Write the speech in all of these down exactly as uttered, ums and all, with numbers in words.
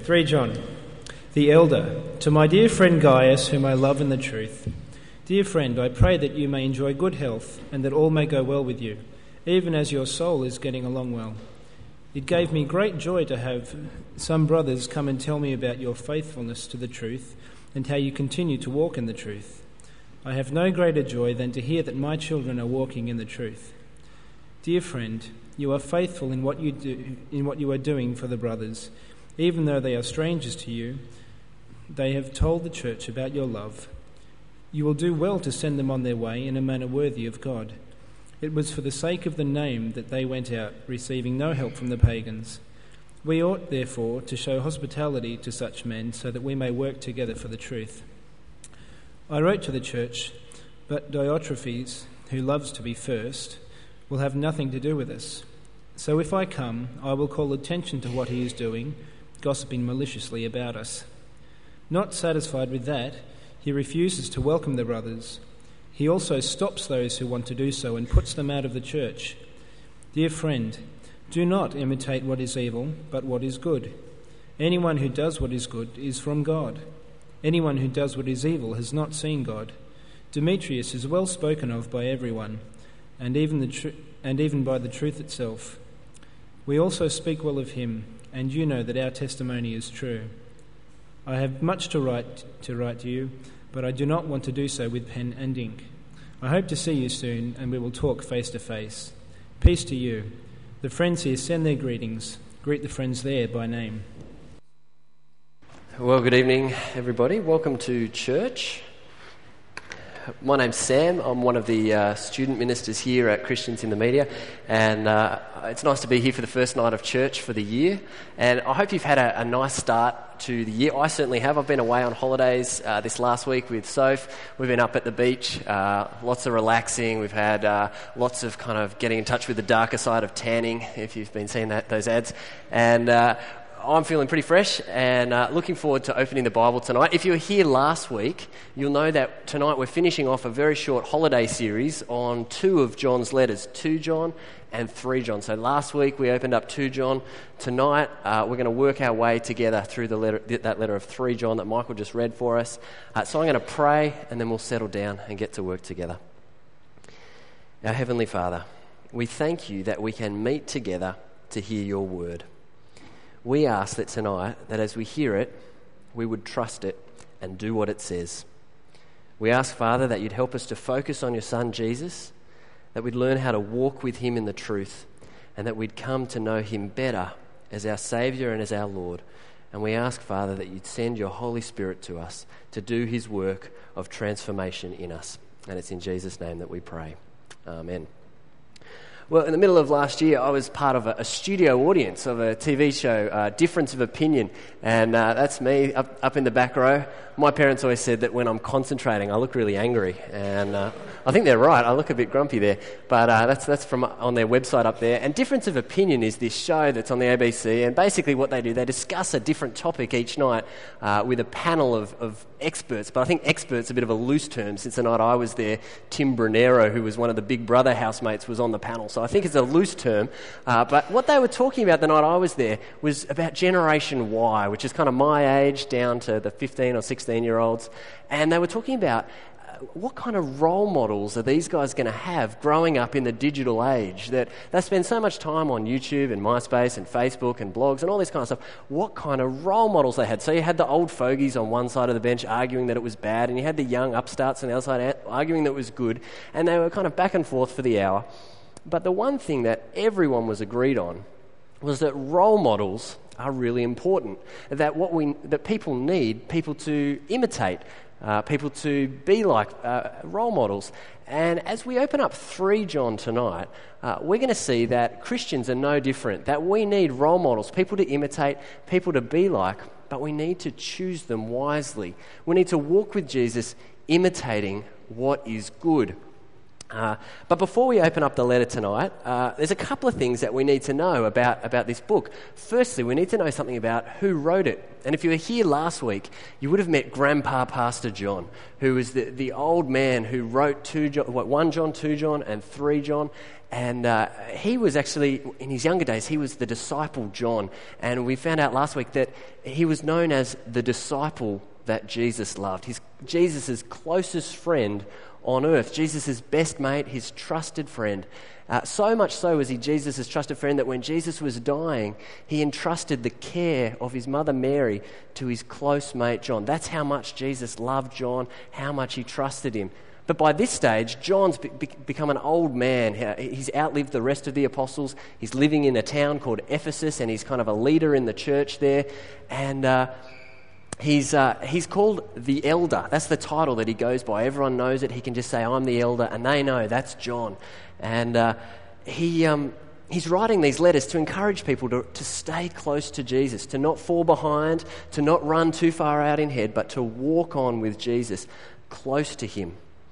Third John, the elder, to my dear friend Gaius, whom I love in the truth. Dear friend, I pray that you may enjoy good health and that all may go well with you, even as your soul is getting along well. It gave me great joy to have some brothers come and tell me about your faithfulness to the truth and how you continue to walk in the truth. I have no greater joy than to hear that my children are walking in the truth. Dear friend, you are faithful in what you do, in what you are doing for the brothers. Even though they are strangers to you, they have told the church about your love. You will do well to send them on their way in a manner worthy of God. It was for the sake of the name that they went out, receiving no help from the pagans. We ought, therefore, to show hospitality to such men so that we may work together for the truth. I wrote to the church, but Diotrephes, who loves to be first, will have nothing to do with us. So if I come, I will call attention to what he is doing, gossiping maliciously about us. Not satisfied with that, he refuses to welcome the brothers. He also stops those who want to do so and puts them out of the church. Dear friend, do not imitate what is evil, but what is good. Anyone who does what is good is from God. Anyone who does what is evil has not seen God. Demetrius is well spoken of by everyone, and even the tr- and even by the truth itself. We also speak well of him, and you know that our testimony is true. I have much to write to write to you, but I do not want to do so with pen and ink. I hope to see you soon, and we will talk face to face. Peace to you. The friends here send their greetings. Greet the friends there by name. Well, good evening, everybody. Welcome to church. My name's Sam. I'm one of the uh, student ministers here at Christians in the Media, and uh, it's nice to be here for the first night of church for the year. And I hope you've had a, a nice start to the year. I certainly have. I've been away on holidays uh, this last week with Soph. We've been up at the beach, uh, lots of relaxing. We've had uh, lots of kind of getting in touch with the darker side of tanning, if you've been seeing that those ads. And uh, I'm feeling pretty fresh and uh, looking forward to opening the Bible tonight. If you were here last week, you'll know that tonight we're finishing off a very short holiday series on two of John's letters, Second John and Third John. So last week we opened up Second John. Tonight uh, we're going to work our way together through the letter, that letter of Third John that Michael just read for us. Uh, so I'm going to pray and then we'll settle down and get to work together. Our Heavenly Father, we thank you that we can meet together to hear your word. We ask that tonight, that as we hear it, we would trust it and do what it says. We ask, Father, that you'd help us to focus on your Son, Jesus, that we'd learn how to walk with him in the truth, and that we'd come to know him better as our Saviour and as our Lord. And we ask, Father, that you'd send your Holy Spirit to us to do his work of transformation in us. And it's in Jesus' name that we pray. Amen. Well, in the middle of last year, I was part of a, a studio audience of a T V show, uh, Difference of Opinion, and uh, that's me up, up in the back row. My parents always said that when I'm concentrating, I look really angry, and uh, I think they're right. I look a bit grumpy there, but uh, that's that's from on their website up there. And Difference of Opinion is this show that's on the A B C, and basically what they do, they discuss a different topic each night uh, with a panel of, of experts. But I think expert's a bit of a loose term. Since the night I was there, Tim Brunero, who was one of the Big Brother housemates, was on the panel. So I think it's a loose term. Uh, but what they were talking about the night I was there was about Generation Y, which is kind of my age down to the fifteen or sixteen-year-olds. And they were talking about uh, what kind of role models are these guys going to have growing up in the digital age, that they spend so much time on YouTube and MySpace and Facebook and blogs and all this kind of stuff. What kind of role models they had? So you had the old fogies on one side of the bench arguing that it was bad, and you had the young upstarts on the other side arguing that it was good, and they were kind of back and forth for the hour. But the one thing that everyone was agreed on was that role models are really important, that what we that people need people to imitate, uh, people to be like uh, role models. And as we open up Third John tonight, uh, we're going to see that Christians are no different, that we need role models, people to imitate, people to be like, but we need to choose them wisely. We need to walk with Jesus imitating what is good. Uh, but before we open up the letter tonight, uh, there's a couple of things that we need to know about, about this book. Firstly, we need to know something about who wrote it. And if you were here last week, you would have met Grandpa Pastor John, who was the, the old man who wrote two John, what, one John, two John, and three John. And uh, he was actually, in his younger days, he was the disciple John. And we found out last week that he was known as the disciple that Jesus loved. He's Jesus' closest friend on earth, Jesus' best mate, his trusted friend. Uh, so much so was he Jesus' trusted friend that when Jesus was dying, he entrusted the care of his mother Mary to his close mate John. That's how much Jesus loved John, how much he trusted him. But by this stage, John's be- be- become an old man. He's outlived the rest of the apostles. He's living in a town called Ephesus, and he's kind of a leader in the church there. And uh, He's uh, he's called the elder. That's the title that he goes by. Everyone knows it. He can just say, "I'm the elder," and they know that's John. And uh, he um, he's writing these letters to encourage people to, to stay close to Jesus, to not fall behind, to not run too far out in head, but to walk on with Jesus, close to him.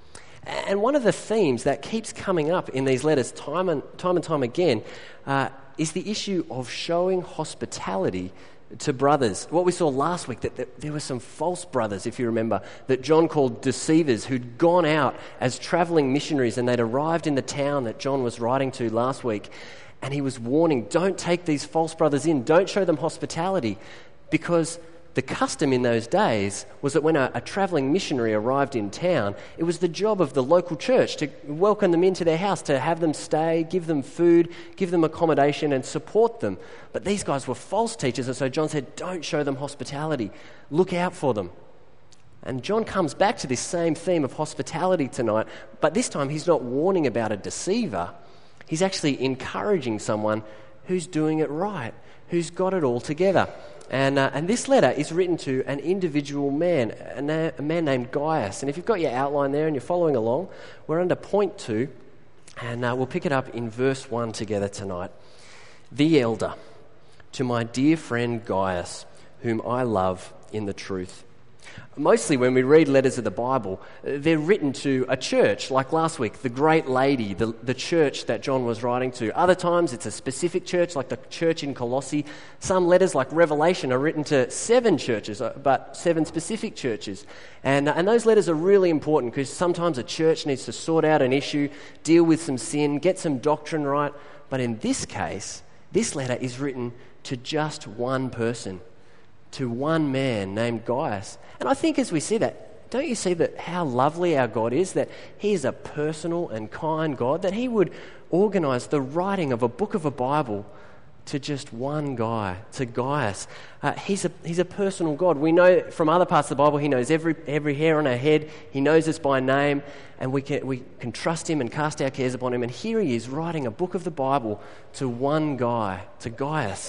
And one of the themes that keeps coming up in these letters time and time and time again uh, is the issue of showing hospitality to brothers. What we saw last week, that, that there were some false brothers, if you remember, that John called deceivers, who'd gone out as travelling missionaries, and they'd arrived in the town that John was writing to last week, and he was warning, don't take these false brothers in, don't show them hospitality, because the custom in those days was that when a, a travelling missionary arrived in town, it was the job of the local church to welcome them into their house, to have them stay, give them food, give them accommodation and support them. But these guys were false teachers, and so John said, don't show them hospitality. Look out for them. And John comes back to this same theme of hospitality tonight, but this time he's not warning about a deceiver. He's actually encouraging someone who's doing it right, who's got it all together. And uh, and this letter is written to an individual man, a, na- a man named Gaius. And if you've got your outline there and you're following along, we're under point two, and uh, we'll pick it up in verse one together tonight. The elder, to my dear friend Gaius, whom I love in the truth. Mostly when we read letters of the Bible, they're written to a church, like last week, the Great Lady, the, the church that John was writing to. Other times it's a specific church, like the church in Colossae. Some letters, like Revelation, are written to seven churches, but seven specific churches. And, and those letters are really important because sometimes a church needs to sort out an issue, deal with some sin, get some doctrine right. But in this case, this letter is written to just one person, to one man named Gaius. And I think as we see that, don't you see that how lovely our God is, that he is a personal and kind God, that he would organise the writing of a book of a Bible to just one guy, to Gaius. Uh, he's a he's a personal God. We know from other parts of the Bible, he knows every every hair on our head. He knows us by name, and we can we can trust him and cast our cares upon him. And here he is writing a book of the Bible to one guy, to Gaius.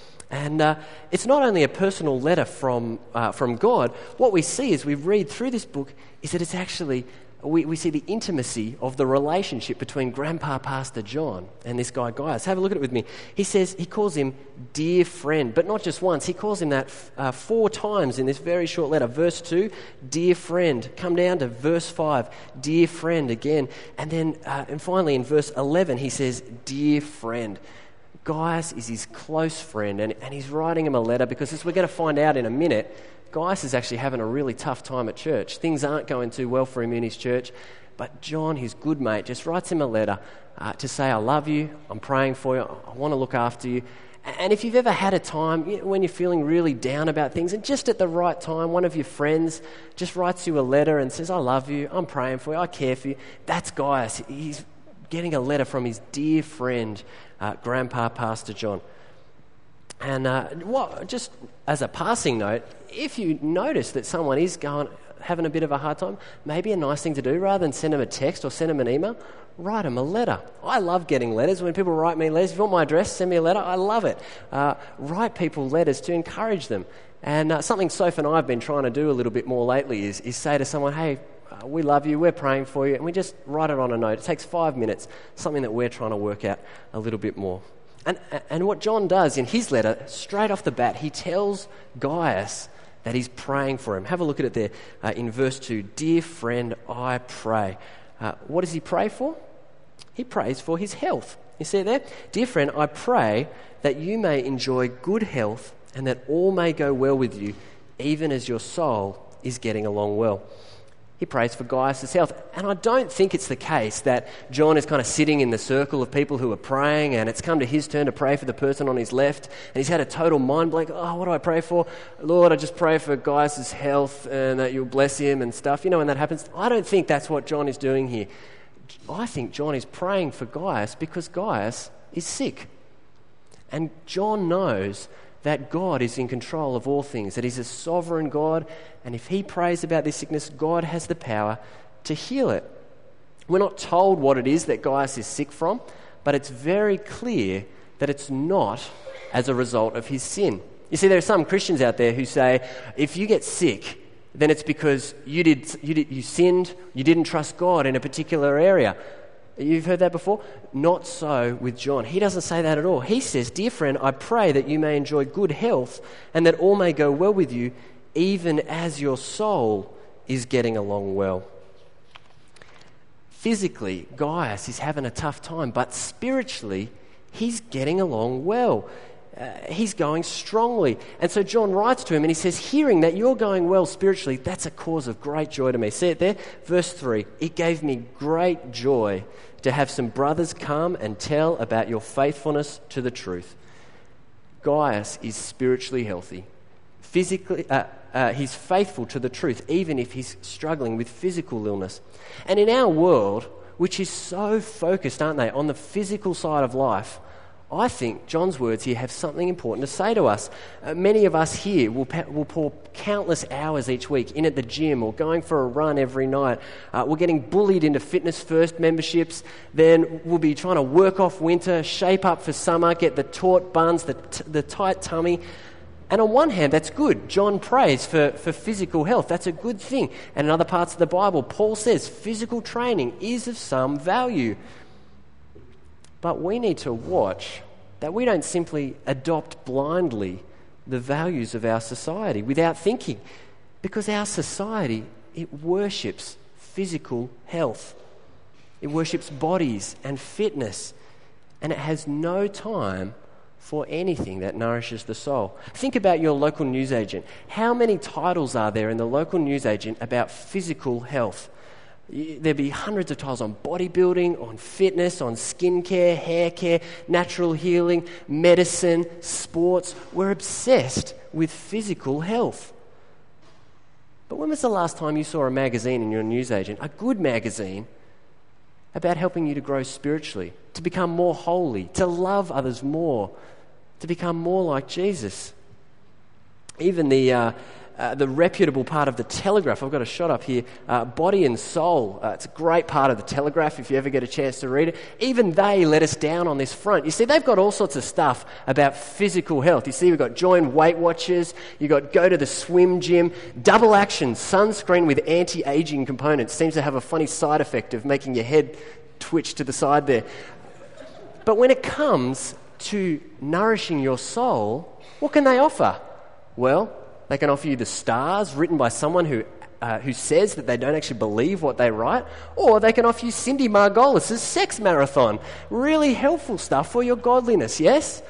And uh, it's not only a personal letter from uh, from God. What we see as we read through this book is that it's actually, we, we see the intimacy of the relationship between Grandpa Pastor John and this guy Gaius. Have a look at it with me. He says, he calls him dear friend, but not just once. He calls him that uh, four times in this very short letter. Verse two, dear friend. Come down to verse five, dear friend again. And then, uh, and finally in verse eleven, he says, dear friend. Gaius is his close friend, and, and he's writing him a letter because, as we're going to find out in a minute, Gaius is actually having a really tough time at church. Things aren't going too well for him in his church, but John, his good mate, just writes him a letter uh, to say, I love you, I'm praying for you, I want to look after you. And if you've ever had a time when you're feeling really down about things, and just at the right time, one of your friends just writes you a letter and says, I love you, I'm praying for you, I care for you, that's Gaius. He's getting a letter from his dear friend, uh, Grandpa Pastor John. And uh, what, just as a passing note, if you notice that someone is going having a bit of a hard time, maybe a nice thing to do, rather than send them a text or send them an email, write them a letter. I love getting letters. When people write me letters, if you want my address, send me a letter. I love it. Uh, write people letters to encourage them. And uh, something Soph and I have been trying to do a little bit more lately is, is say to someone, hey, Uh, we love you, we're praying for you, and we just write it on a note. It takes five minutes, something that we're trying to work out a little bit more. And and what John does in his letter, straight off the bat, he tells Gaius that he's praying for him. Have a look at it there uh, in verse two. Dear friend, I pray. Uh, what does he pray for? He prays for his health. You see it there? Dear friend, I pray that you may enjoy good health and that all may go well with you, even as your soul is getting along well. He prays for Gaius' health. And I don't think it's the case that John is kind of sitting in the circle of people who are praying and it's come to his turn to pray for the person on his left and he's had a total mind blank. Oh, what do I pray for? Lord, I just pray for Gaius' health and that you'll bless him and stuff. You know, when that happens, I don't think that's what John is doing here. I think John is praying for Gaius because Gaius is sick. And John knows that God is in control of all things, that he's a sovereign God, and if he prays about this sickness, God has the power to heal it. We're not told what it is that Gaius is sick from, but it's very clear that it's not as a result of his sin. You see, there are some Christians out there who say, if you get sick, then it's because you did you did you sinned, you didn't trust God in a particular area. You've heard that before? Not so with John. He doesn't say that at all. He says, dear friend, I pray that you may enjoy good health and that all may go well with you, even as your soul is getting along well. Physically, Gaius is having a tough time, but spiritually, he's getting along well. Uh, he's going strongly. And so John writes to him and he says, hearing that you're going well spiritually, that's a cause of great joy to me. See it there? Verse three, it gave me great joy to have some brothers come and tell about your faithfulness to the truth. Gaius is spiritually healthy. Physically, uh, uh, he's faithful to the truth, even if he's struggling with physical illness. And in our world, which is so focused, aren't they, on the physical side of life, I think John's words here have something important to say to us. Uh, many of us here will, pa- will pour countless hours each week in at the gym or going for a run every night. Uh, we're getting bullied into Fitness First memberships. Then we'll be trying to work off winter, shape up for summer, get the taut buns, the, t- the tight tummy. And on one hand, that's good. John prays for, for physical health. That's a good thing. And in other parts of the Bible, Paul says physical training is of some value. But we need to watch that we don't simply adopt blindly the values of our society without thinking, because our society, it worships physical health. It worships bodies and fitness, and it has no time for anything that nourishes the soul. Think about your local newsagent. How many titles are there in the local newsagent about physical health? There'd be hundreds of titles on bodybuilding, on fitness, on skincare, hair care, natural healing, medicine, sports. We're obsessed with physical health. But when was the last time you saw a magazine in your newsagent, a good magazine, about helping you to grow spiritually, to become more holy, to love others more, to become more like Jesus? Even the... Uh, Uh, the reputable part of the Telegraph, I've got a shot up here, uh, Body and Soul. Uh, it's a great part of the Telegraph if you ever get a chance to read it. Even they let us down on this front. You see, they've got all sorts of stuff about physical health. You see, we've got join Weight Watchers, you've got go to the swim gym, double action, sunscreen with anti-aging components. Seems to have a funny side effect of making your head twitch to the side there. But when it comes to nourishing your soul, what can they offer? Well, they can offer you the stars written by someone who uh, who says that they don't actually believe what they write, or they can offer you Cindy Margolis' sex marathon. Really helpful stuff for your godliness, yes?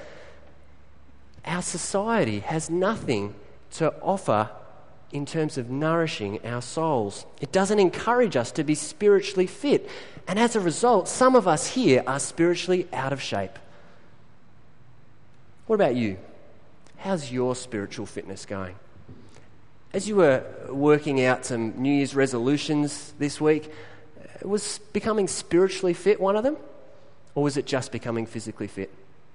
Our society has nothing to offer in terms of nourishing our souls. It doesn't encourage us to be spiritually fit. And as a result, some of us here are spiritually out of shape. What about you? How's your spiritual fitness going? As you were working out some New Year's resolutions this week, was becoming spiritually fit one of them? Or was it just becoming physically fit?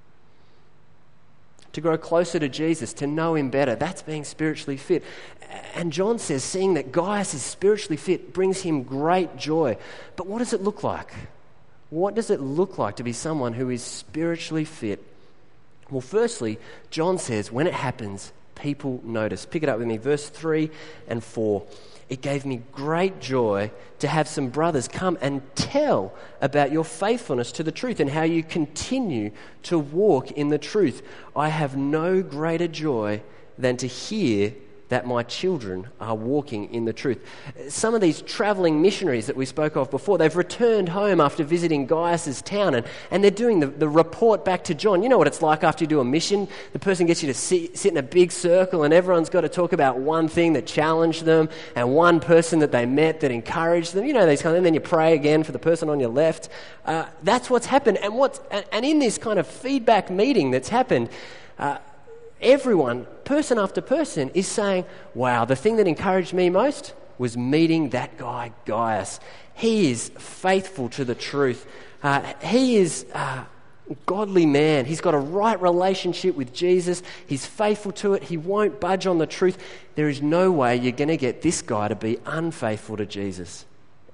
To grow closer to Jesus, to know him better, that's being spiritually fit. And John says, seeing that Gaius is spiritually fit brings him great joy. But what does it look like? What does it look like to be someone who is spiritually fit? Well, firstly, John says, when it happens, people notice. Pick it up with me, verse three and four. It gave me great joy to have some brothers come and tell about your faithfulness to the truth and how you continue to walk in the truth. I have no greater joy than to hear that my children are walking in the truth. Some of these travelling missionaries that we spoke of before, they've returned home after visiting Gaius' town, and, and they're doing the, the report back to John. You know what it's like after you do a mission? The person gets you to sit, sit in a big circle, and everyone's got to talk about one thing that challenged them and one person that they met that encouraged them. You know these kind of, and then you pray again for the person on your left. Uh, that's what's happened. And, what's, and, and in this kind of feedback meeting that's happened, uh, everyone, person after person, is saying, wow, the thing that encouraged me most was meeting that guy, Gaius. He is faithful to the truth. Uh, he is a godly man. He's got a right relationship with Jesus. He's faithful to it. He won't budge on the truth. There is no way you're going to get this guy to be unfaithful to Jesus.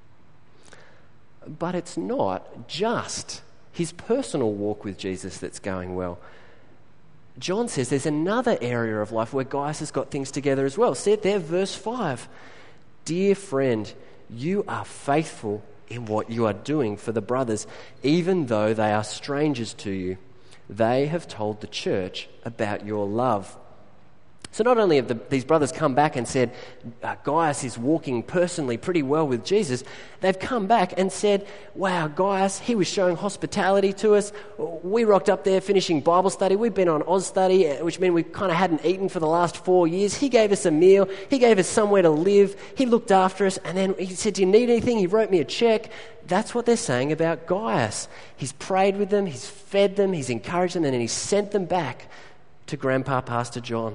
But it's not just his personal walk with Jesus that's going well. John says there's another area of life where Gaius has got things together as well. See it there, verse five. Dear friend, you are faithful in what you are doing for the brothers, even though they are strangers to you. They have told the church about your love. So not only have the, these brothers come back and said, uh, Gaius is walking personally pretty well with Jesus, they've come back and said, wow, Gaius, he was showing hospitality to us. We rocked up there finishing Bible study. We've been on Oz study, which meant we kind of hadn't eaten for the last four years. He gave us a meal. He gave us somewhere to live. He looked after us. And then he said, do you need anything? He wrote me a check. That's what they're saying about Gaius. He's prayed with them. He's fed them. He's encouraged them. And then he sent them back to Grandpa Pastor John.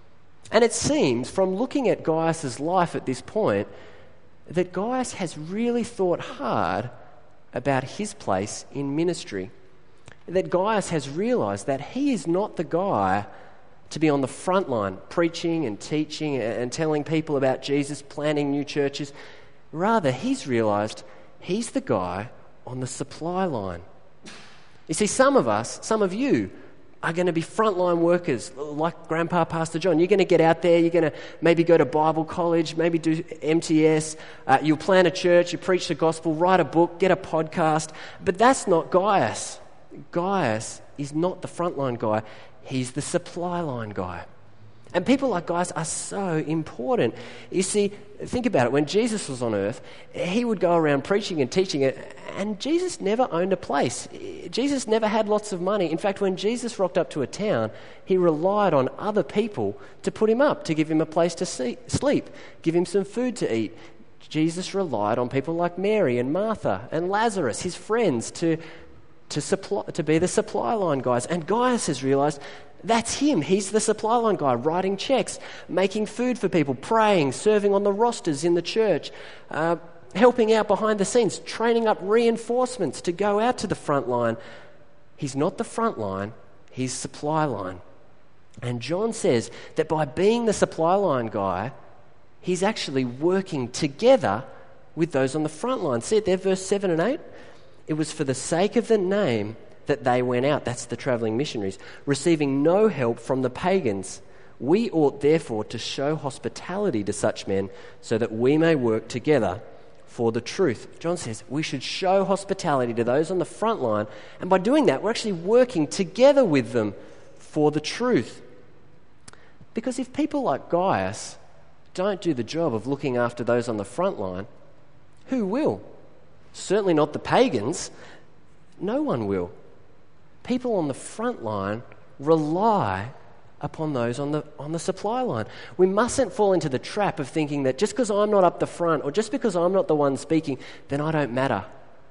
And it seems, from looking at Gaius' life at this point, that Gaius has really thought hard about his place in ministry. That Gaius has realised that he is not the guy to be on the front line, preaching and teaching and telling people about Jesus, planting new churches. Rather, he's realised he's the guy on the supply line. You see, some of us, some of you, are going to be frontline workers like Grandpa Pastor John. You're going to get out there, you're going to maybe go to Bible college, maybe do M T S, uh, you'll plant a church, you preach the gospel, write a book, get a podcast. But that's not Gaius. Gaius is not the frontline guy, he's the supply line guy. And people like Gaius are so important. You see, think about it. When Jesus was on earth, he would go around preaching and teaching it, and Jesus never owned a place. Jesus never had lots of money. In fact, when Jesus rocked up to a town, he relied on other people to put him up, to give him a place to see, sleep, give him some food to eat. Jesus relied on people like Mary and Martha and Lazarus, his friends, to, to, supply, to be the supply line guys. And Gaius has realised that's him. He's the supply line guy, writing checks, making food for people, praying, serving on the rosters in the church, uh, helping out behind the scenes, training up reinforcements to go out to the front line. He's not the front line, he's supply line. And John says that by being the supply line guy, he's actually working together with those on the front line. See it there, verse seven and eight? It was for the sake of the name that they went out, that's the travelling missionaries, receiving no help from the pagans. We ought therefore to show hospitality to such men so that we may work together for the truth. John says we should show hospitality to those on the front line, and by doing that we're actually working together with them for the truth. Because if people like Gaius don't do the job of looking after those on the front line, who will? Certainly not the pagans. No one will. People on the front line rely upon those on the on the supply line. We mustn't fall into the trap of thinking that just because I'm not up the front or just because I'm not the one speaking, then I don't matter.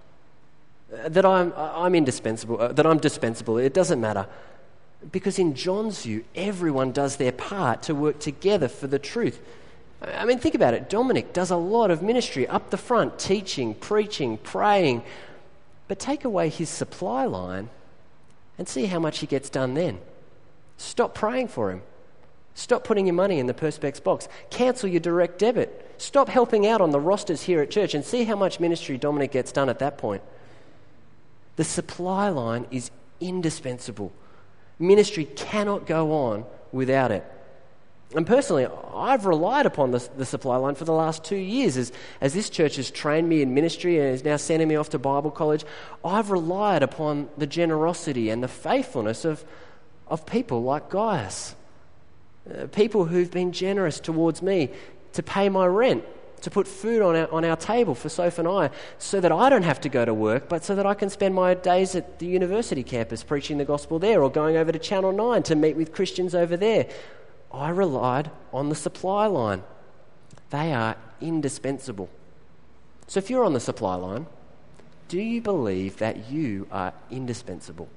That I'm I'm indispensable. That I'm dispensable. It doesn't matter. Because in John's view, everyone does their part to work together for the truth. I mean, think about it. Dominic does a lot of ministry up the front, teaching, preaching, praying. But take away his supply line and see how much he gets done then. Stop praying for him. Stop putting your money in the Perspex box. Cancel your direct debit. Stop helping out on the rosters here at church and see how much ministry Dominic gets done at that point. The supply line is indispensable. Ministry cannot go on without it. And personally, I've relied upon the, the supply line for the last two years as, as this church has trained me in ministry and is now sending me off to Bible college. I've relied upon the generosity and the faithfulness of, of people like Gaius. uh, people who've been generous towards me to pay my rent, to put food on our, on our table for Soph and I, so that I don't have to go to work, but so that I can spend my days at the university campus preaching the gospel there, or going over to Channel nine to meet with Christians over there. I relied on the supply line. They are indispensable. So if you're on the supply line, do you believe that you are indispensable?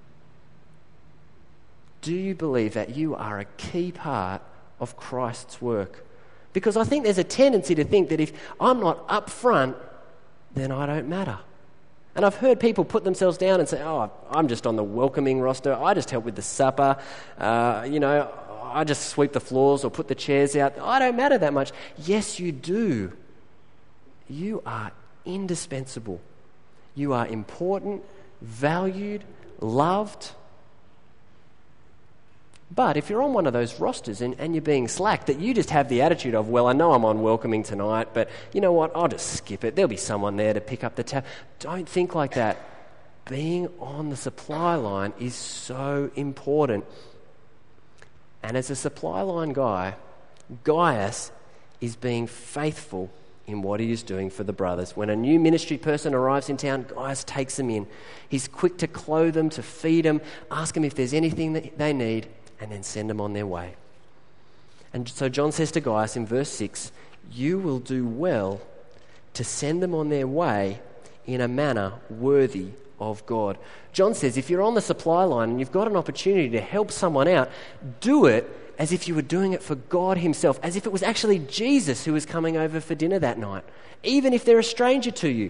Do you believe that you are a key part of Christ's work? Because I think there's a tendency to think that if I'm not up front, then I don't matter. And I've heard people put themselves down and say, oh, I'm just on the welcoming roster. I just help with the supper. Uh, you know, I just sweep the floors or put the chairs out. I don't matter that much. Yes, you do. You are indispensable. You are important, valued, loved. But if you're on one of those rosters and, and you're being slack, that you just have the attitude of, well, I know I'm on welcoming tonight, but you know what, I'll just skip it. There'll be someone there to pick up the tab. Don't think like that. Being on the supply line is so important. And as a supply line guy, Gaius is being faithful in what he is doing for the brothers. When a new ministry person arrives in town, Gaius takes them in. He's quick to clothe them, to feed them, ask them if there's anything that they need, and then send them on their way. And so John says to Gaius in verse six, you will do well to send them on their way in a manner worthy of God. John says if you're on the supply line and you've got an opportunity to help someone out, do it as if you were doing it for God himself, as if it was actually Jesus who was coming over for dinner that night, even if they're a stranger to you.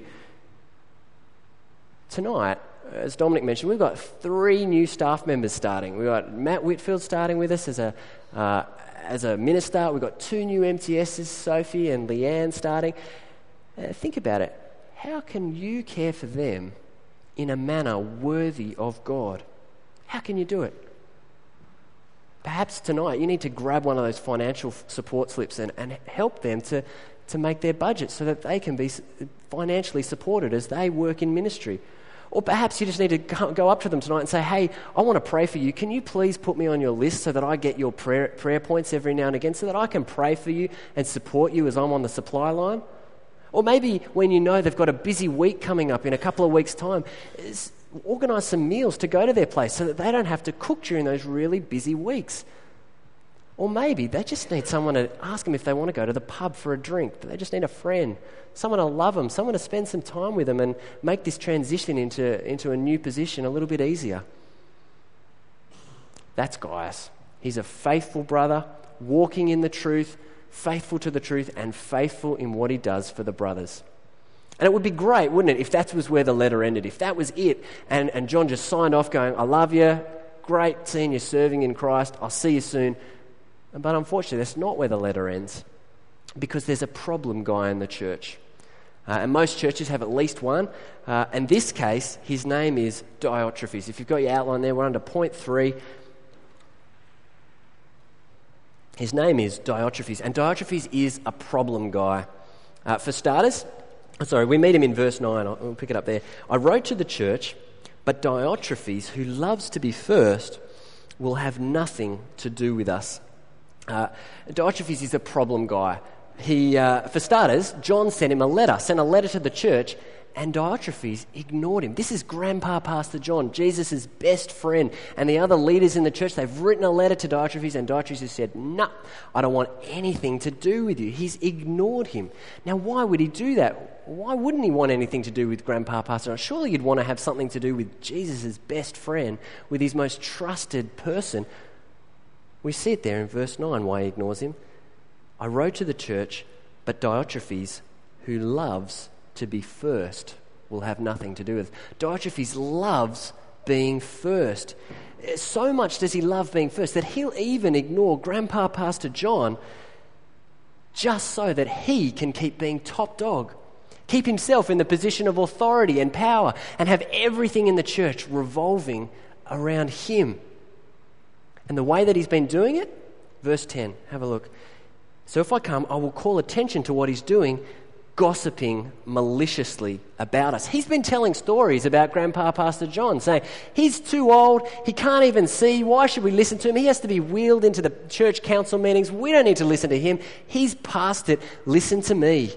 Tonight, as Dominic mentioned, we've got three new staff members starting. We've got Matt Whitfield starting with us as a uh, as a minister. We've got two new M T Ss, Sophie and Leanne, starting. Uh, think about it. How can you care for them in a manner worthy of God? How can you do it? Perhaps tonight you need to grab one of those financial support slips and, and help them to, to make their budget so that they can be financially supported as they work in ministry. Or perhaps you just need to go up to them tonight and say, hey, I want to pray for you. Can you please put me on your list so that I get your prayer, prayer points every now and again so that I can pray for you and support you as I'm on the supply line? Or maybe when you know they've got a busy week coming up in a couple of weeks' time, organise some meals to go to their place so that they don't have to cook during those really busy weeks. Or maybe they just need someone to ask them if they want to go to the pub for a drink. They just need a friend, someone to love them, someone to spend some time with them and make this transition into, into a new position a little bit easier. That's Gaius. He's a faithful brother, walking in the truth, faithful to the truth, and faithful in what he does for the brothers. And it would be great, wouldn't it, if that was where the letter ended, if that was it, and, and John just signed off going, I love you, great seeing you serving in Christ, I'll see you soon. But unfortunately, that's not where the letter ends, because there's a problem guy in the church. Uh, and most churches have at least one. Uh, in this case, his name is Diotrephes. If you've got your outline there, we're under point three. His name is Diotrephes, and Diotrephes is a problem guy. Uh, for starters, sorry, we meet him in verse nine. I'll, we'll pick it up there. I wrote to the church, but Diotrephes, who loves to be first, will have nothing to do with us. Uh, Diotrephes is a problem guy. He, uh, for starters, John sent him a letter, sent a letter to the church, and Diotrephes ignored him. This is Grandpa Pastor John, Jesus' best friend, and the other leaders in the church. They've written a letter to Diotrephes, and Diotrephes has said, no, I don't want anything to do with you. He's ignored him. Now, why would he do that? Why wouldn't he want anything to do with Grandpa Pastor John? Surely you'd want to have something to do with Jesus' best friend, with his most trusted person. We see it there in verse nine, why he ignores him. I wrote to the church, but Diotrephes, who loves to be first, will have nothing to do with it. Diotrephes loves being first. So much does he love being first that he'll even ignore Grandpa Pastor John just so that he can keep being top dog, keep himself in the position of authority and power, and have everything in the church revolving around him. And the way that he's been doing it, verse ten, have a look. So if I come, I will call attention to what he's doing, gossiping maliciously about us. He's been telling stories about Grandpa Pastor John, saying, he's too old, he can't even see, why should we listen to him? He has to be wheeled into the church council meetings, we don't need to listen to him, he's past it, listen to me.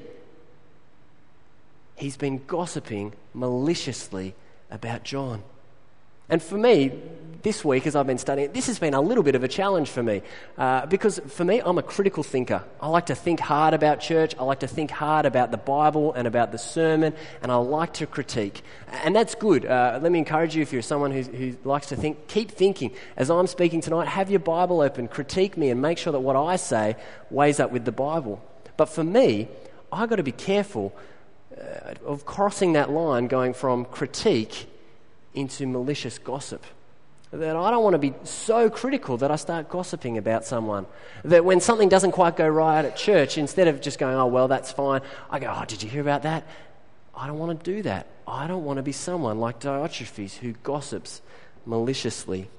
He's been gossiping maliciously about John. And for me, this week as I've been studying, this has been a little bit of a challenge for me uh, because for me, I'm a critical thinker. I like to think hard about church, I like to think hard about the Bible and about the sermon, and I like to critique. And that's good. Uh, let me encourage you, if you're someone who, who likes to think, keep thinking. As I'm speaking tonight, have your Bible open, critique me, and make sure that what I say weighs up with the Bible. But for me, I've got to be careful uh, of crossing that line, going from critique into malicious gossip. That I don't want to be so critical that I start gossiping about someone. That when something doesn't quite go right at church, instead of just going, oh, well, that's fine, I go, oh, did you hear about that? I don't want to do that. I don't want to be someone like Diotrephes who gossips maliciously.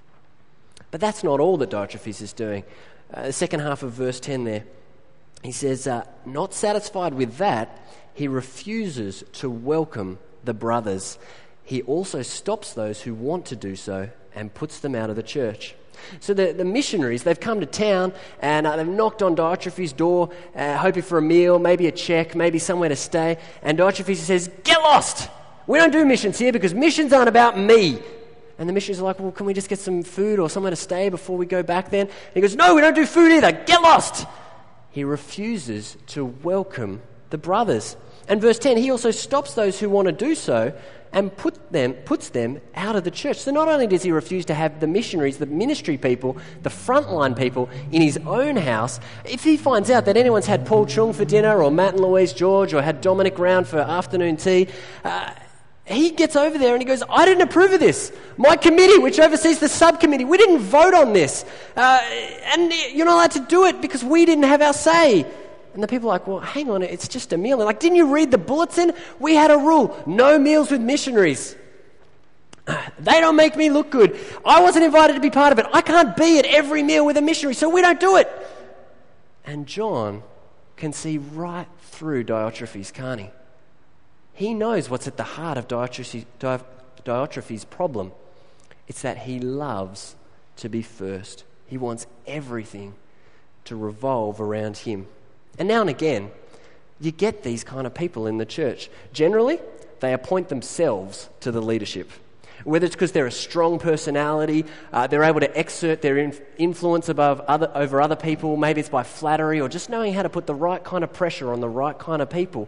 But that's not all that Diotrephes is doing. Uh, the second half of verse ten there, he says, uh, not satisfied with that, he refuses to welcome the brothers. He also stops those who want to do so and puts them out of the church. So the, the missionaries, they've come to town and uh, they've knocked on Diotrephes' door, uh, hoping for a meal, maybe a check, maybe somewhere to stay. And Diotrephes says, get lost! We don't do missions here because missions aren't about me. And the missionaries are like, well, can we just get some food or somewhere to stay before we go back then? And he goes, no, we don't do food either. Get lost! He refuses to welcome the brothers. And verse ten, he also stops those who want to do so and put them, puts them out of the church. So not only does he refuse to have the missionaries, the ministry people, the frontline people in his own house, if he finds out that anyone's had Paul Chung for dinner or Matt and Louise George or had Dominic round for afternoon tea, uh, he gets over there and he goes, I didn't approve of this. My committee, which oversees the subcommittee, we didn't vote on this. Uh, and you're not allowed to do it because we didn't have our say. And the people are like, well, hang on, it's just a meal. They're like, didn't you read the bulletin? We had a rule, no meals with missionaries. They don't make me look good. I wasn't invited to be part of it. I can't be at every meal with a missionary, so we don't do it. And John can see right through Diotrephes, can't he? He knows what's at the heart of Diotrephes, Diotrephes' problem. It's that he loves to be first. He wants everything to revolve around him. And now and again, you get these kind of people in the church. Generally, they appoint themselves to the leadership. Whether it's because they're a strong personality, uh, they're able to exert their inf- influence above other, over other people, maybe it's by flattery or just knowing how to put the right kind of pressure on the right kind of people.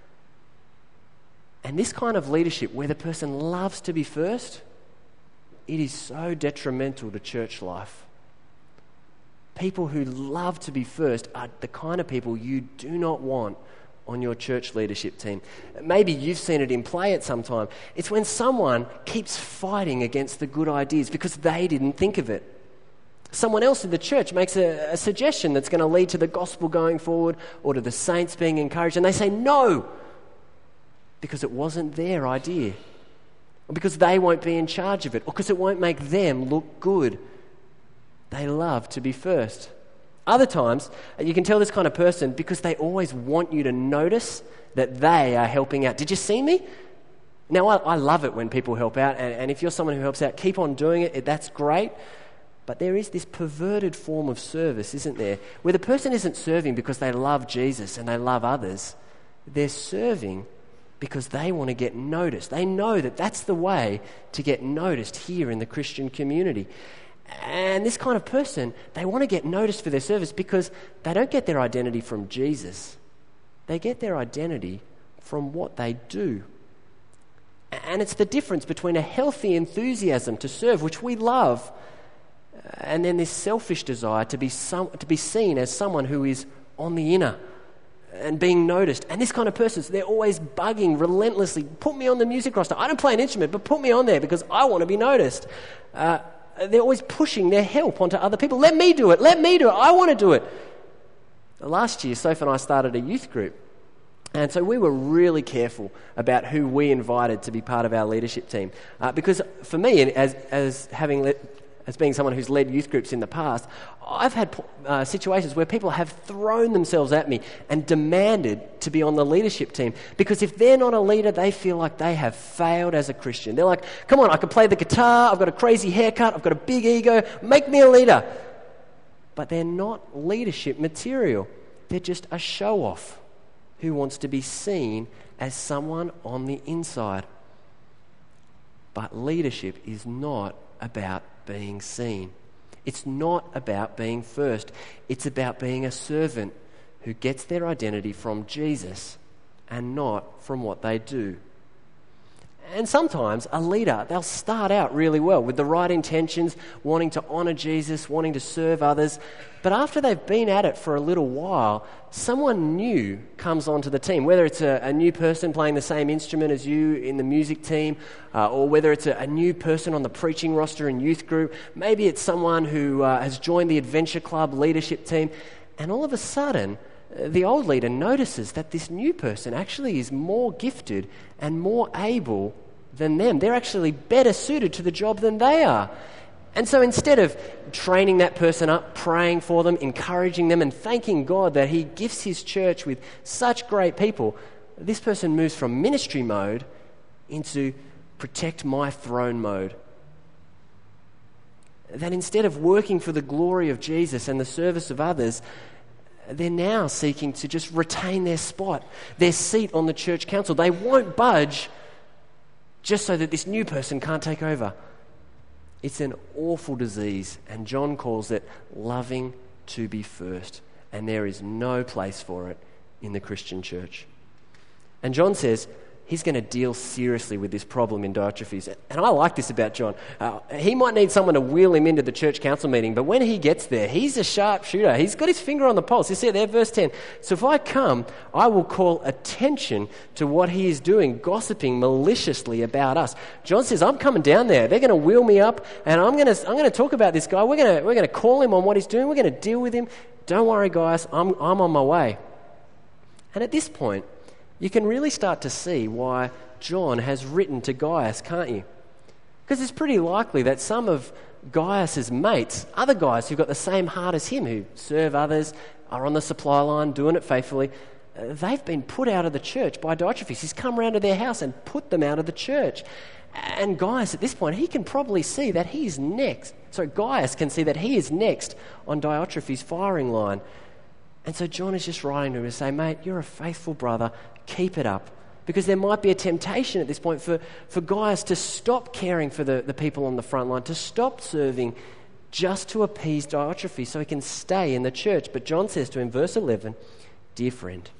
And this kind of leadership, where the person loves to be first, it is so detrimental to church life. People who love to be first are the kind of people you do not want on your church leadership team. Maybe you've seen it in play at some time. It's when someone keeps fighting against the good ideas because they didn't think of it. Someone else in the church makes a, a suggestion that's going to lead to the gospel going forward or to the saints being encouraged, and they say no because it wasn't their idea, or because they won't be in charge of it, or because it won't make them look good. They love to be first. Other times, you can tell this kind of person because they always want you to notice that they are helping out. Did you see me? Now, I, I love it when people help out, and, and if you're someone who helps out, keep on doing it. That's great. But there is this perverted form of service, isn't there, where the person isn't serving because they love Jesus and they love others. They're serving because they want to get noticed. They know that that's the way to get noticed here in the Christian community. And this kind of person, they want to get noticed for their service because they don't get their identity from Jesus. They get their identity from what they do. And it's the difference between a healthy enthusiasm to serve, which we love, and then this selfish desire to be some, to be seen as someone who is on the inner and being noticed. And this kind of person, they're always bugging relentlessly, put me on the music roster. I don't play an instrument, but put me on there because I want to be noticed. Uh, they're always pushing their help onto other people. Let me do it. Let me do it. I want to do it. Last year, Soph and I started a youth group. And so we were really careful about who we invited to be part of our leadership team. Uh, because for me, as, as having le- as being someone who's led youth groups in the past, I've had uh, situations where people have thrown themselves at me and demanded to be on the leadership team, because if they're not a leader, they feel like they have failed as a Christian. They're like, come on, I can play the guitar, I've got a crazy haircut, I've got a big ego, make me a leader. But they're not leadership material. They're just a show-off who wants to be seen as someone on the inside. But leadership is not about being seen. It's not about being first. It's about being a servant who gets their identity from Jesus and not from what they do. And sometimes a leader, they'll start out really well with the right intentions, wanting to honour Jesus, wanting to serve others. But after they've been at it for a little while, someone new comes onto the team, whether it's a, a new person playing the same instrument as you in the music team, uh, or whether it's a, a new person on the preaching roster in youth group. Maybe it's someone who uh, has joined the Adventure Club leadership team. And all of a sudden, the old leader notices that this new person actually is more gifted and more able than them. They're actually better suited to the job than they are. And so instead of training that person up, praying for them, encouraging them, and thanking God that he gifts his church with such great people, this person moves from ministry mode into protect my throne mode. That instead of working for the glory of Jesus and the service of others, they're now seeking to just retain their spot, their seat on the church council. They won't budge just so that this new person can't take over. It's an awful disease, and John calls it loving to be first. And there is no place for it in the Christian church. And John says he's going to deal seriously with this problem in Diotrephes. And I like this about John. Uh, he might need someone to wheel him into the church council meeting, but when he gets there, he's a sharp shooter. He's got his finger on the pulse. You see it there, verse ten. So if I come, I will call attention to what he is doing, gossiping maliciously about us. John says, I'm coming down there. They're going to wheel me up, and I'm going to I'm going to talk about this guy. We're going to we're going to call him on what he's doing. We're going to deal with him. Don't worry, guys. I'm I'm on my way. And at this point, you can really start to see why John has written to Gaius, can't you? Because it's pretty likely that some of Gaius's mates, other guys who've got the same heart as him, who serve others, are on the supply line, doing it faithfully, uh, they've been put out of the church by Diotrephes. He's come round to their house and put them out of the church. And Gaius, at this point, he can probably see that he's next. So Gaius can see that he is next on Diotrephes' firing line. And so John is just writing to him to say, mate, you're a faithful brother. Keep it up. Because there might be a temptation at this point for, for Gaius to stop caring for the, the people on the front line, to stop serving just to appease Diotrephes so he can stay in the church. But John says to him, verse eleven, dear friend,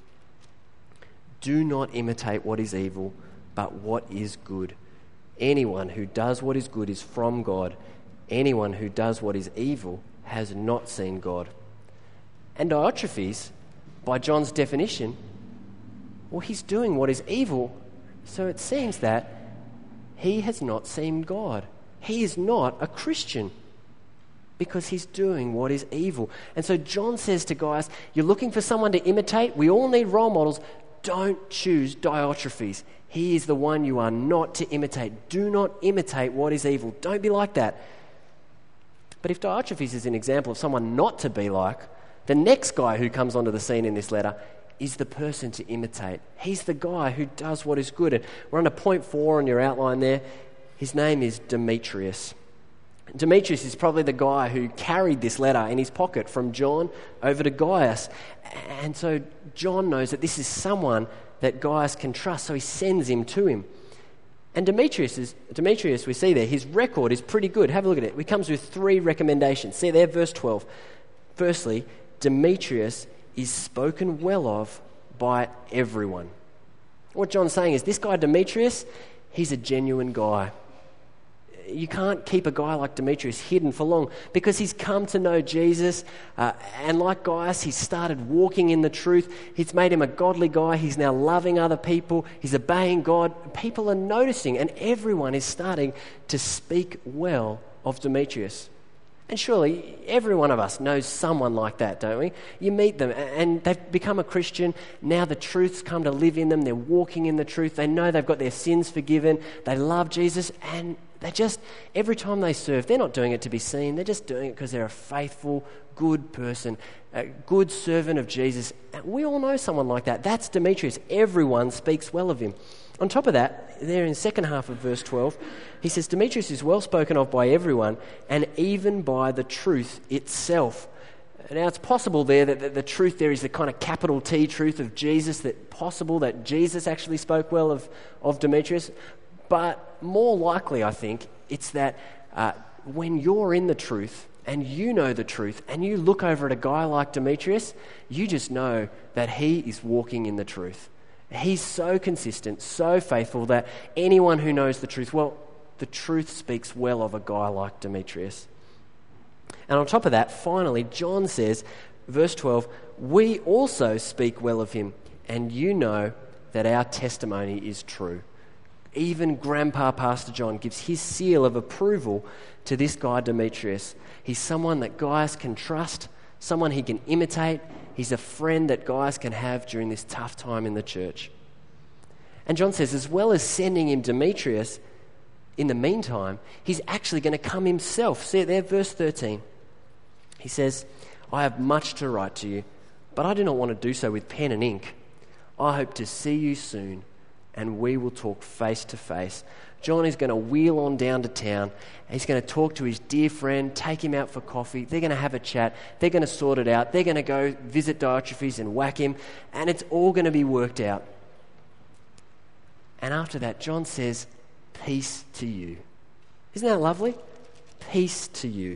do not imitate what is evil, but what is good. Anyone who does what is good is from God. Anyone who does what is evil has not seen God. And Diotrephes, by John's definition, well, he's doing what is evil, so it seems that he has not seen God. He is not a Christian because he's doing what is evil. And so John says to Gaius, you're looking for someone to imitate? We all need role models. Don't choose Diotrephes. He is the one you are not to imitate. Do not imitate what is evil. Don't be like that. But if Diotrephes is an example of someone not to be like, the next guy who comes onto the scene in this letter is the person to imitate. He's the guy who does what is good. And we're on to point four on your outline there. His name is Demetrius. Demetrius is probably the guy who carried this letter in his pocket from John over to Gaius. And so John knows that this is someone that Gaius can trust, so he sends him to him. And Demetrius, is, Demetrius, we see there, his record is pretty good. Have a look at it. He comes with three recommendations. See there, verse twelve. Firstly, Demetrius is spoken well of by everyone. What John's saying is, this guy Demetrius, he's a genuine guy. You can't keep a guy like Demetrius hidden for long because he's come to know Jesus, uh, and like Gaius, he's started walking in the truth. It's made him a godly guy. He's now loving other people. He's obeying God. People are noticing, and everyone is starting to speak well of Demetrius. And surely every one of us knows someone like that, don't we? You meet them and they've become a Christian. Now the truth's come to live in them. They're walking in the truth. They know they've got their sins forgiven. They love Jesus, and They just, every time they serve, they're not doing it to be seen. They're just doing it because they're a faithful, good person, a good servant of Jesus. And we all know someone like that. That's Demetrius. Everyone speaks well of him. On top of that, there in the second half of verse twelve, he says, Demetrius is well spoken of by everyone and even by the truth itself. Now, it's possible there that the, the truth there is the kind of capital T truth of Jesus, that possible that Jesus actually spoke well of, of Demetrius. But more likely, I think, it's that uh, when you're in the truth and you know the truth and you look over at a guy like Demetrius, you just know that he is walking in the truth. He's so consistent, so faithful that anyone who knows the truth, well, the truth speaks well of a guy like Demetrius. And on top of that, finally, John says, verse twelve, we also speak well of him, and you know that our testimony is true. Even Grandpa Pastor John gives his seal of approval to this guy Demetrius. He's someone that Gaius can trust, someone he can imitate. He's a friend that Gaius can have during this tough time in the church. And John says, as well as sending him Demetrius, in the meantime, he's actually going to come himself. See it there, verse thirteen. He says, I have much to write to you, but I do not want to do so with pen and ink. I hope to see you soon, and we will talk face to face. John is going to wheel on down to town. He's going to talk to his dear friend, take him out for coffee. They're going to have a chat. They're going to sort it out. They're going to go visit Diotrephes and whack him, and it's all going to be worked out. And after that, John says, peace to you. Isn't that lovely? Peace to you.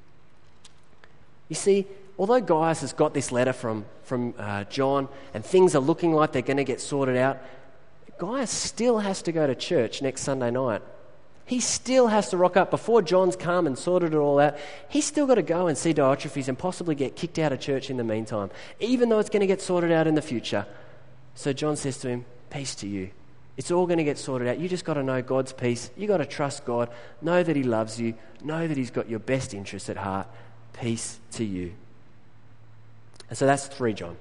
You see, although Gaius has got this letter from, from uh, John and things are looking like they're going to get sorted out, Gaius still has to go to church next Sunday night. He still has to rock up. Before John's come and sorted it all out, he's still got to go and see Diotrephes and possibly get kicked out of church in the meantime, even though it's going to get sorted out in the future. So John says to him, peace to you. It's all going to get sorted out. You just got to know God's peace. You got to trust God. Know that he loves you. Know that he's got your best interests at heart. Peace to you. And so that's three John.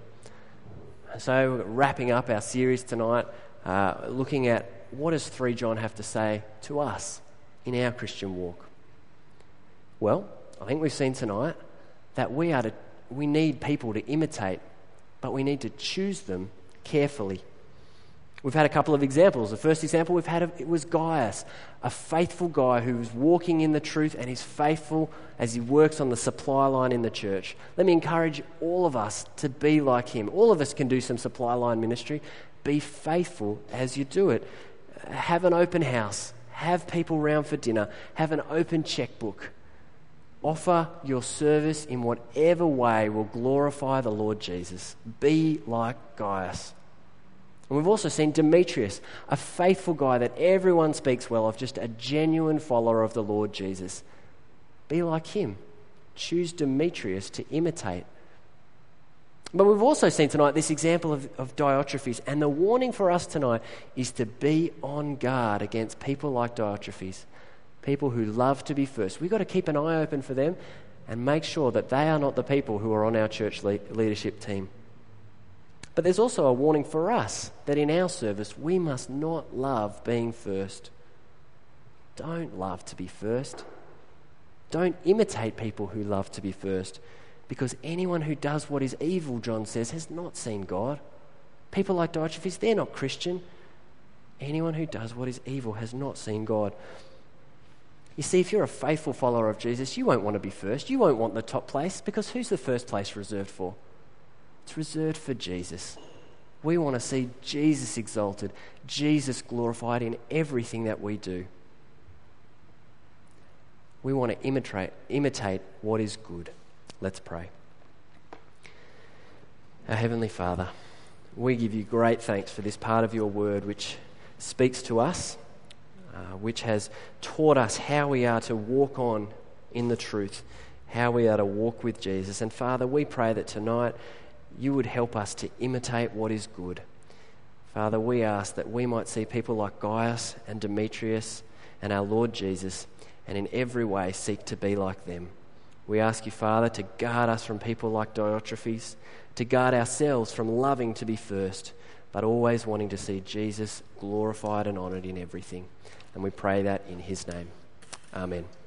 So wrapping up our series tonight, uh, looking at what does three John have to say to us in our Christian walk? Well, I think we've seen tonight that we are to, we need people to imitate, but we need to choose them carefully. We've had a couple of examples. The first example we've had of, it was Gaius, a faithful guy who was walking in the truth and is faithful as he works on the supply line in the church. Let me encourage all of us to be like him. All of us can do some supply line ministry. Be faithful as you do it. Have an open house. Have people round for dinner. Have an open checkbook. Offer your service in whatever way will glorify the Lord Jesus. Be like Gaius. And we've also seen Demetrius, a faithful guy that everyone speaks well of, just a genuine follower of the Lord Jesus. Be like him. Choose Demetrius to imitate. But we've also seen tonight this example of, of Diotrephes, and the warning for us tonight is to be on guard against people like Diotrephes, people who love to be first. We've got to keep an eye open for them and make sure that they are not the people who are on our church le- leadership team. But there's also a warning for us that in our service we must not love being first. Don't love to be first. Don't imitate people who love to be first, because anyone who does what is evil, John says, has not seen God. People like Diotrephes, they're not Christian. Anyone who does what is evil has not seen God. You see, if you're a faithful follower of Jesus, you won't want to be first. You won't want the top place, because who's the first place reserved for? It's reserved for Jesus. We want to see Jesus exalted, Jesus glorified in everything that we do. We want to imitate, imitate what is good. Let's pray. Our Heavenly Father, we give you great thanks for this part of your word which speaks to us, uh, which has taught us how we are to walk on in the truth, how we are to walk with Jesus. And Father, we pray that tonight you would help us to imitate what is good. Father, we ask that we might see people like Gaius and Demetrius and our Lord Jesus, and in every way seek to be like them. We ask you, Father, to guard us from people like Diotrephes, to guard ourselves from loving to be first, but always wanting to see Jesus glorified and honoured in everything. And we pray that in his name. Amen.